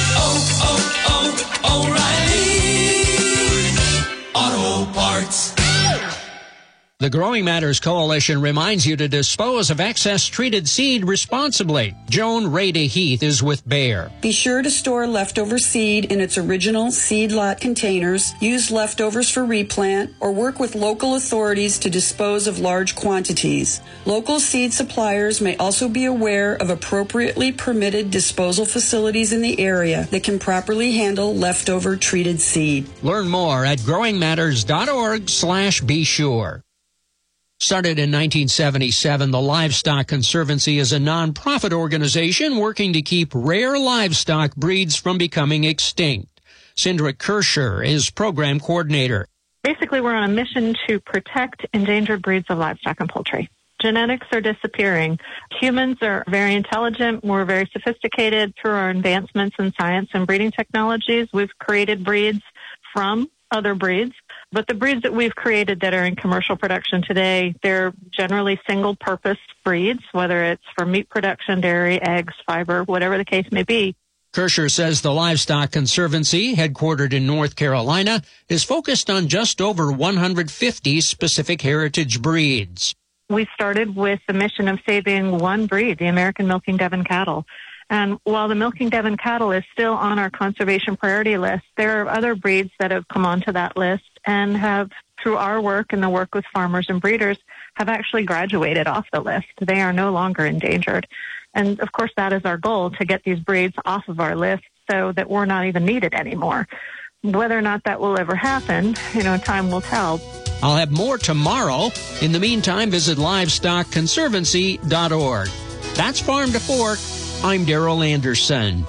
O'Reilly Auto Parts. The Growing Matters Coalition reminds you to dispose of excess treated seed responsibly. Joan Rada Heath is with Bayer. Be sure to store leftover seed in its original seed lot containers, use leftovers for replant, or work with local authorities to dispose of large quantities. Local seed suppliers may also be aware of appropriately permitted disposal facilities in the area that can properly handle leftover treated seed. Learn more at growingmatters.org/be sure. Started in 1977, the Livestock Conservancy is a nonprofit organization working to keep rare livestock breeds from becoming extinct. Cindra Kirscher is program coordinator. Basically, we're on a mission to protect endangered breeds of livestock and poultry. Genetics are disappearing. Humans are very intelligent. We're very sophisticated. Through our advancements in science and breeding technologies, we've created breeds from other breeds. But the breeds that we've created that are in commercial production today, they're generally single-purpose breeds, whether it's for meat production, dairy, eggs, fiber, whatever the case may be. Kirscher says the Livestock Conservancy, headquartered in North Carolina, is focused on just over 150 specific heritage breeds. We started with the mission of saving one breed, the American Milking Devon cattle. And while the Milking Devon cattle is still on our conservation priority list, there are other breeds that have come onto that list and have, through our work and the work with farmers and breeders, have actually graduated off the list. They are no longer endangered. And, of course, that is our goal, to get these breeds off of our list so that we're not even needed anymore. Whether or not that will ever happen, time will tell. I'll have more tomorrow. In the meantime, visit livestockconservancy.org. That's Farm to Fork. I'm Darrell Anderson.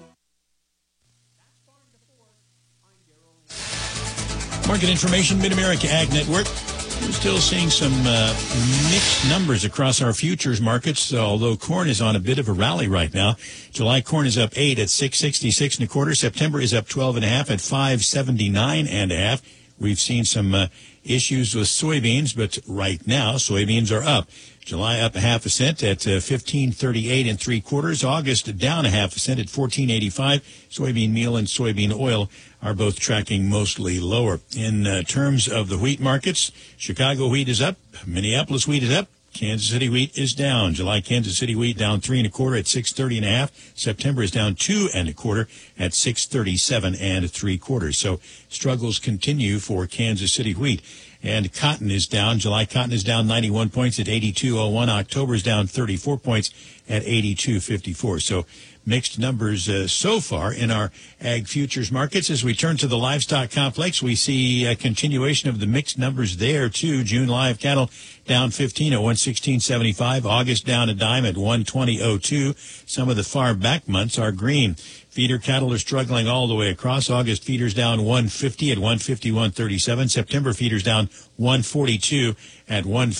Market information, Mid-America Ag Network. We're still seeing some mixed numbers across our futures markets, although corn is on a bit of a rally right now. July corn is up 8 at 666 and a quarter. September is up 12 and a half at 579 and a half. We've seen some issues with soybeans, but right now soybeans are up. July up a half a cent at 15.38 and three quarters. August down a half a cent at 14.85. Soybean meal and soybean oil are both tracking mostly lower. In terms of the wheat markets, Chicago wheat is up, Minneapolis wheat is up, Kansas City wheat is down. July Kansas City wheat down 3 and a quarter at 630 and a half. September is down 2 and a quarter at 637 and three quarters. So struggles continue for Kansas City wheat. And cotton is down. July cotton is down 91 points at 82.01. October is down 34 points at 82.54. So mixed numbers so far in our ag futures markets. As we turn to the livestock complex, we see a continuation of the mixed numbers there, too. June live cattle down 15 at 116.75. August down a dime at 120.02. Some of the far back months are green. Feeder cattle are struggling all the way across. August feeders down 150 at 151.37. September feeders down 142 at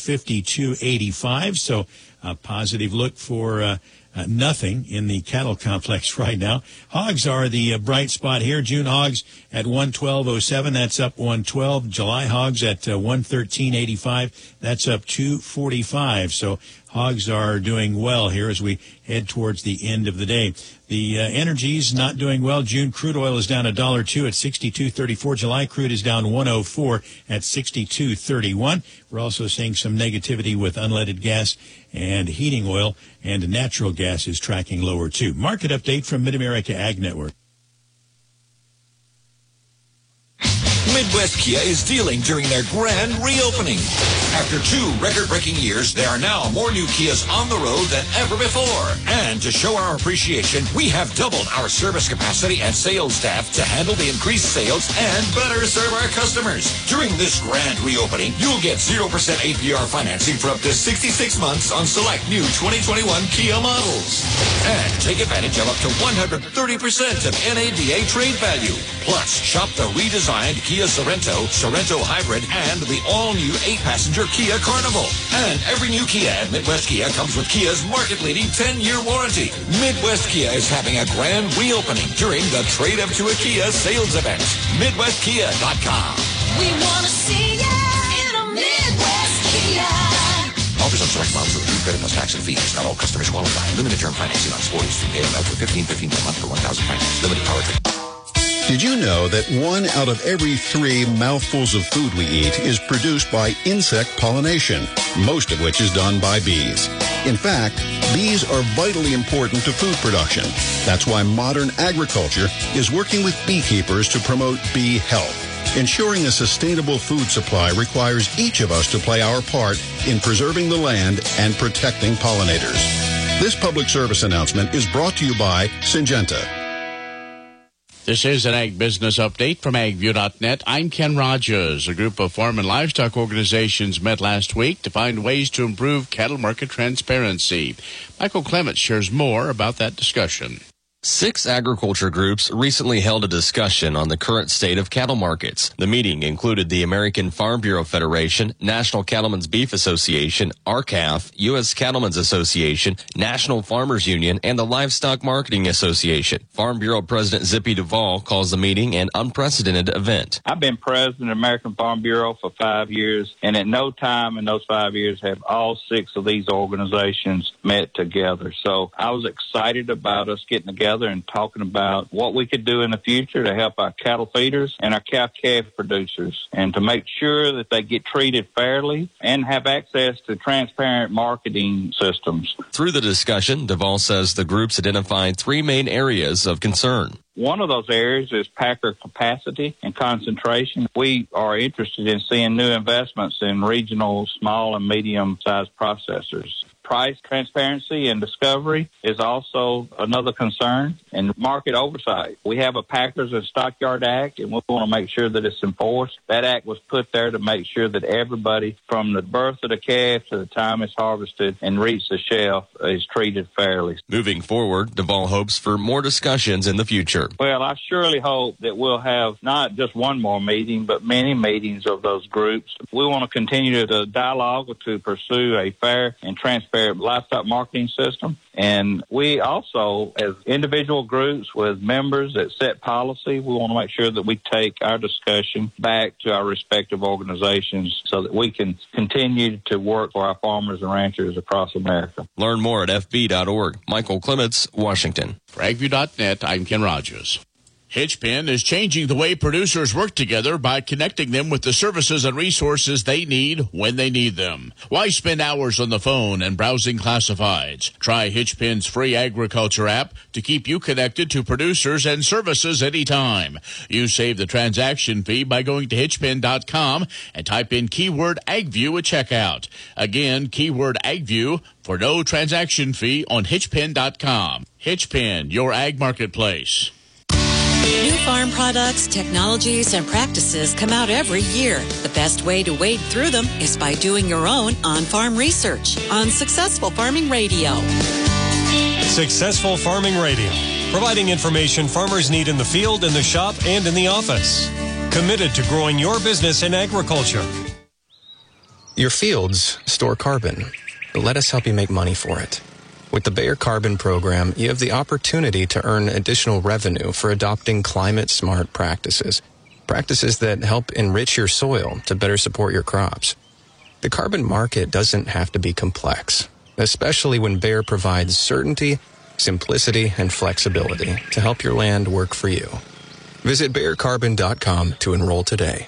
152.85. So a positive look for nothing in the cattle complex right now. Hogs are the bright spot here. June hogs at 112.07. That's up 112. July hogs at 113.85. That's up 245. So hogs are doing well here as we head towards the end of the day. The energy's not doing well. June crude oil is down $1.02 at 62.34. July crude is down 104 at 62.31. We're also seeing some negativity with unleaded gas and heating oil, and natural gas is tracking lower too. Market update from Mid-America Ag Network. Midwest Kia is dealing during their grand reopening. After 2 record-breaking years, there are now more new Kias on the road than ever before. And to show our appreciation, we have doubled our service capacity and sales staff to handle the increased sales and better serve our customers. During this grand reopening, you'll get 0% APR financing for up to 66 months on select new 2021 Kia models. And take advantage of up to 130% of NADA trade value. Plus, shop the redesigned Kia Sorento, Sorento Hybrid, and the all-new 8-passenger Kia Carnival. And every new Kia at Midwest Kia comes with Kia's market-leading 10-year warranty. Midwest Kia is having a grand reopening during the Trade Up to a Kia sales event. MidwestKia.com. We want to see ya in a Midwest Kia. Offers on select models with credit plus tax and fees. Not all customers qualify. Limited term financing on Sportage through AML for $15.15 per month for 1,000 finance. Limited power trade. Did you know that 1 out of every 3 mouthfuls of food we eat is produced by insect pollination, most of which is done by bees? In fact, bees are vitally important to food production. That's why modern agriculture is working with beekeepers to promote bee health. Ensuring a sustainable food supply requires each of us to play our part in preserving the land and protecting pollinators. This public service announcement is brought to you by Syngenta. This is an Ag Business Update from AgView.net. I'm Ken Rogers. A group of farm and livestock organizations met last week to find ways to improve cattle market transparency. Michael Clements shares more about that discussion. 6 agriculture groups recently held a discussion on the current state of cattle markets. The meeting included the American Farm Bureau Federation, National Cattlemen's Beef Association, RCAF, U.S. Cattlemen's Association, National Farmers Union, and the Livestock Marketing Association. Farm Bureau President Zippy Duvall calls the meeting an unprecedented event. I've been president of American Farm Bureau for 5 years, and at no time in those 5 years have all 6 of these organizations met together. So I was excited about us getting together and talking about what we could do in the future to help our cattle feeders and our cow-calf producers, and to make sure that they get treated fairly and have access to transparent marketing systems. Through the discussion, Duvall says the groups identified 3 main areas of concern. One of those areas is packer capacity and concentration. We are interested in seeing new investments in regional, small, and medium-sized processors. Price transparency and discovery is also another concern, and market oversight. We have a Packers and Stockyard Act, and we want to make sure that it's enforced. That act was put there to make sure that everybody from the birth of the calf to the time it's harvested and reaches the shelf is treated fairly. Moving forward, Duvall hopes for more discussions in the future. Well, I surely hope that we'll have not just one more meeting, but many meetings of those groups. We want to continue to dialogue to pursue a fair and transparent livestock marketing system. And we also, as individual groups with members that set policy, we want to make sure that we take our discussion back to our respective organizations so that we can continue to work for our farmers and ranchers across America. Learn more at fb.org. Michael Clements, Washington. For AgView.net, I'm Ken Rogers. Hitchpin is changing the way producers work together by connecting them with the services and resources they need when they need them. Why spend hours on the phone and browsing classifieds? Try Hitchpin's free agriculture app to keep you connected to producers and services anytime. You save the transaction fee by going to hitchpin.com and type in keyword AgView at checkout. Again, keyword AgView for no transaction fee on hitchpin.com. Hitchpin, your ag marketplace. New farm products, technologies, and practices come out every year. The best way to wade through them is by doing your own on-farm research on Successful Farming Radio. Successful Farming Radio, providing information farmers need in the field, in the shop, and in the office. Committed to growing your business in agriculture. Your fields store carbon, but let us help you make money for it. With the Bayer Carbon Program, you have the opportunity to earn additional revenue for adopting climate-smart practices, practices that help enrich your soil to better support your crops. The carbon market doesn't have to be complex, especially when Bayer provides certainty, simplicity, and flexibility to help your land work for you. Visit BayerCarbon.com to enroll today.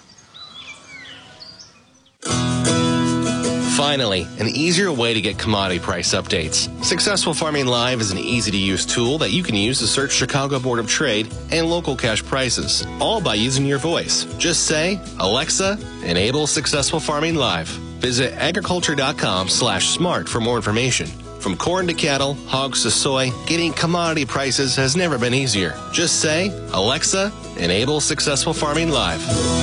Finally, an easier way to get commodity price updates. Successful Farming Live is an easy-to-use tool that you can use to search Chicago Board of Trade and local cash prices, all by using your voice. Just say, Alexa, enable Successful Farming Live. Visit agriculture.com/smart for more information. From corn to cattle, hogs to soy, getting commodity prices has never been easier. Just say, Alexa, enable Successful Farming Live.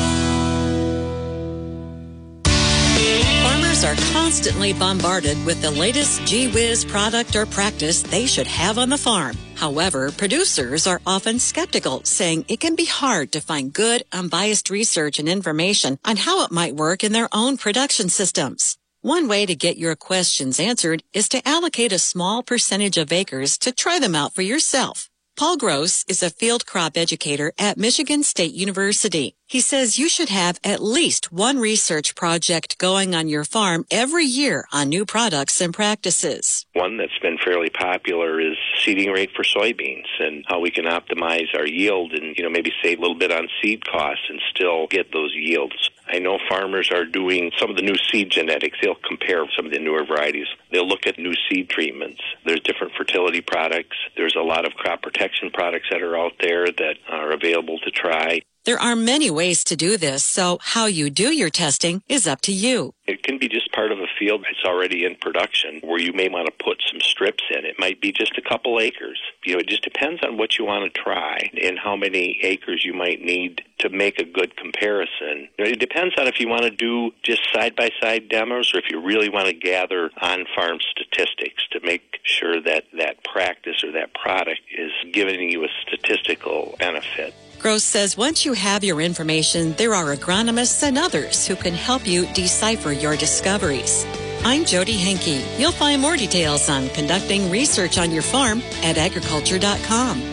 Are constantly bombarded with the latest gee-whiz product or practice they should have on the farm. However, producers are often skeptical, saying it can be hard to find good, unbiased research and information on how it might work in their own production systems. One way to get your questions answered is to allocate a small percentage of acres to try them out for yourself. Paul Gross is a field crop educator at Michigan State University. He says you should have at least one research project going on your farm every year on new products and practices. One that's been fairly popular is seeding rate for soybeans and how we can optimize our yield and, maybe save a little bit on seed costs and still get those yields. I know farmers are doing some of the new seed genetics. They'll compare some of the newer varieties. They'll look at new seed treatments. There's different fertility products. There's a lot of crop protection products that are out there that are available to try. There are many ways to do this, so how you do your testing is up to you. It can be just part of a field that's already in production where you may want to put some strips in. It might be just a couple acres. It just depends on what you want to try and how many acres you might need to make a good comparison. It depends on if you want to do just side-by-side demos or if you really want to gather on-farm statistics to make sure that that practice or that product is giving you a statistical benefit. Gross says once you have your information, there are agronomists and others who can help you decipher your discoveries. I'm Jody Henke. You'll find more details on conducting research on your farm at agriculture.com.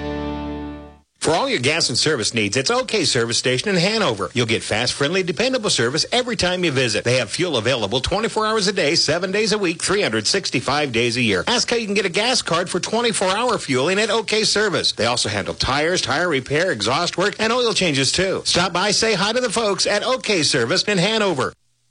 For all your gas and service needs, it's OK Service Station in Hanover. You'll get fast, friendly, dependable service every time you visit. They have fuel available 24 hours a day, 7 days a week, 365 days a year. Ask how you can get a gas card for 24-hour fueling at OK Service. They also handle tires, tire repair, exhaust work, and oil changes, too. Stop by, say hi to the folks at OK Service in Hanover.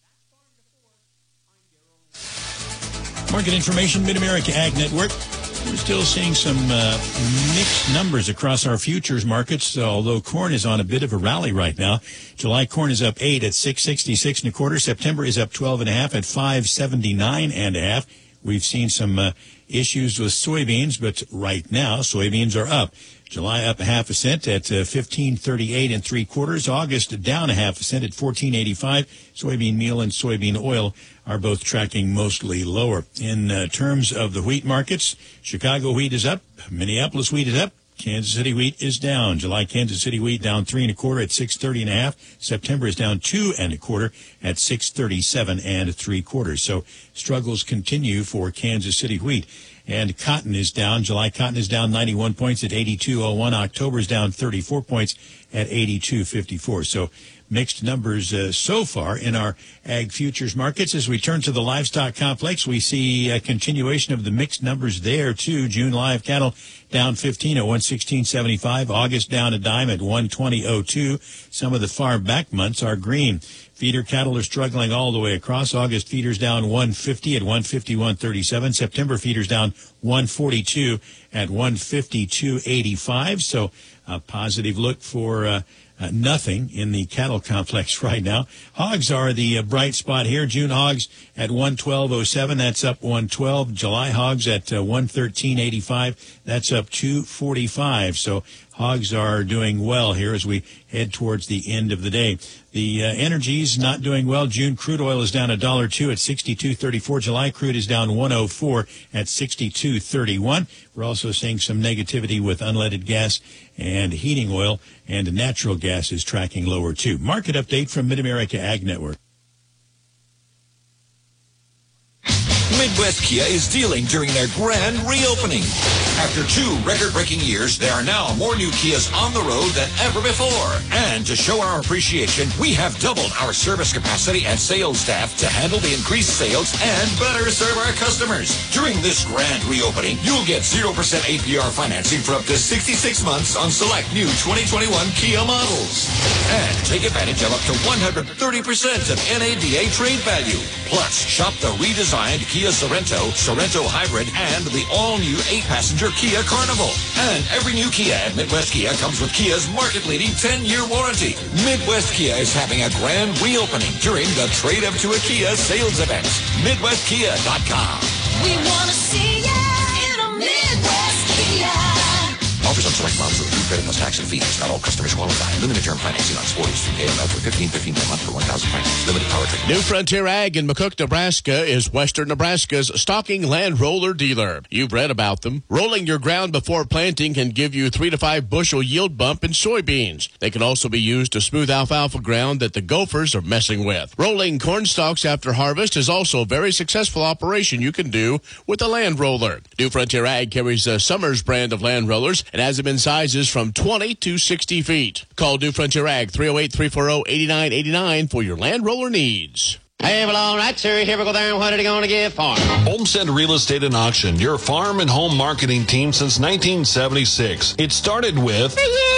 Market information, Mid-America Ag Network. We're still seeing some mixed numbers across our futures markets, although corn is on a bit of a rally right now. July corn is up 8 at 666 1/4. September is up 12.5 at 579 1/2. We've seen some issues with soybeans, but right now soybeans are up. July up 0.5 cent at 15.38 3/4. August down 0.5 cent at 14.85. Soybean meal and soybean oil are both tracking mostly lower. In terms of the wheat markets, Chicago wheat is up, Minneapolis wheat is up, Kansas City wheat is down. July Kansas City wheat down 3.25 at 630.5. September is down 2.25 at 637 3/4. So struggles continue for Kansas City wheat. And cotton is down. July cotton is down 91 points at 82.01. October is down 34 points at 82.54. So mixed numbers so far in our ag futures markets. As we turn to the livestock complex, we see a continuation of the mixed numbers there too. June live cattle down 15 at 116.75. August down a dime at 120.02. Some of the far back months are green. Feeder cattle are struggling all the way across. August feeders down 150 at 151.37. September feeders down 142 at 152.85. So a positive look for nothing in the cattle complex right now. Hogs are the bright spot here. June hogs at 112.07. That's up 112. July hogs at 113.85. That's up 245. So hogs are doing well here as we head towards the end of the day. The energy's not doing well. June crude oil is down $1.02 at 62.34. July crude is down 104 at 62.31. We're also seeing some negativity with unleaded gas and heating oil, and natural gas is tracking lower too. Market update from Mid-America Ag Network. Midwest Kia is dealing during their grand reopening. After 2 record-breaking years, there are now more new Kias on the road than ever before. And to show our appreciation, we have doubled our service capacity and sales staff to handle the increased sales and better serve our customers. During this grand reopening, you'll get 0% APR financing for up to 66 months on select new 2021 Kia models. And take advantage of up to 130% of NADA trade value. Plus, shop the redesigned Kia Sorento, Sorento Hybrid, and the all-new 8-passenger Kia Carnival. And every new Kia at Midwest Kia comes with Kia's market-leading 10-year warranty. Midwest Kia is having a grand reopening during the Trade Up to a Kia sales event. MidwestKia.com. We want to see ya in a Midwest Kia. Offers on select models with approved credit plus tax and fees. Not all customers qualify. Limited term financing on sports through KML for $15.15 per month for 1,000 finance. Limited powertrain. New Frontier Ag in McCook, Nebraska is Western Nebraska's stocking land roller dealer. You've read about them. Rolling your ground before planting can give you 3 to 5 bushel yield bump in soybeans. They can also be used to smooth alfalfa ground that the gophers are messing with. Rolling corn stalks after harvest is also a very successful operation you can do with a land roller. New Frontier Ag carries a Summers brand of land rollers and has them in sizes from 20 to 60 feet. Call New Frontier Ag 308-340-8989 for your land roller needs. Hey, well, all right, sir. Here we go there. What are they going to give for? Homestead Real Estate and Auction, your farm and home marketing team since 1976. It started with...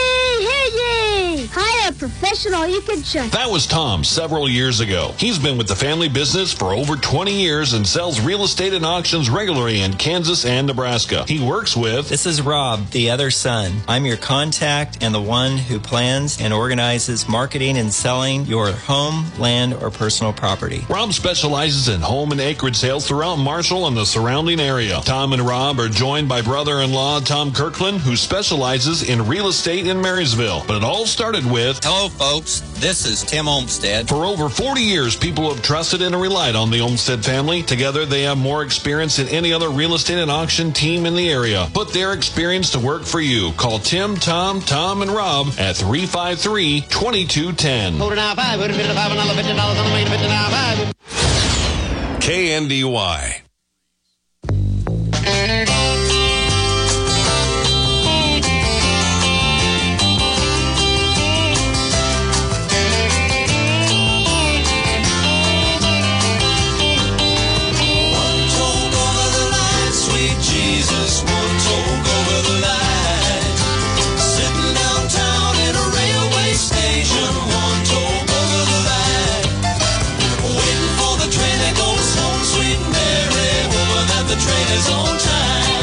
Hire a professional you can trust. That was Tom several years ago. He's been with the family business for over 20 years and sells real estate and auctions regularly in Kansas and Nebraska. He works with... This is Rob, the other son. I'm your contact and the one who plans and organizes marketing and selling your home, land, or personal property. Rob specializes in home and acreage sales throughout Marshall and the surrounding area. Tom and Rob are joined by brother-in-law Tom Kirkland, who specializes in real estate in Marysville. But it all started with... Hello, folks. This is Tim Olmstead. For over 40 years, people have trusted and relied on the Olmstead family. Together, they have more experience than any other real estate and auction team in the area. Put their experience to work for you. Call Tim, Tom, and Rob at 353-2210. Hold it now, $5, $50, $5, $50 on the main, $50 now, $5. KNDY. Jesus, one toke over the line. Sitting downtown in a railway station, one toke over the line. Waiting for the train that goes home, sweet Mary, hoping that the train is on time.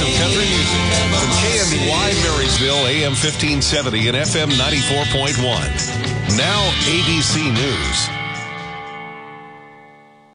of country music. From KNDY Marysville, AM 1570 and FM 94.1. Now ABC News.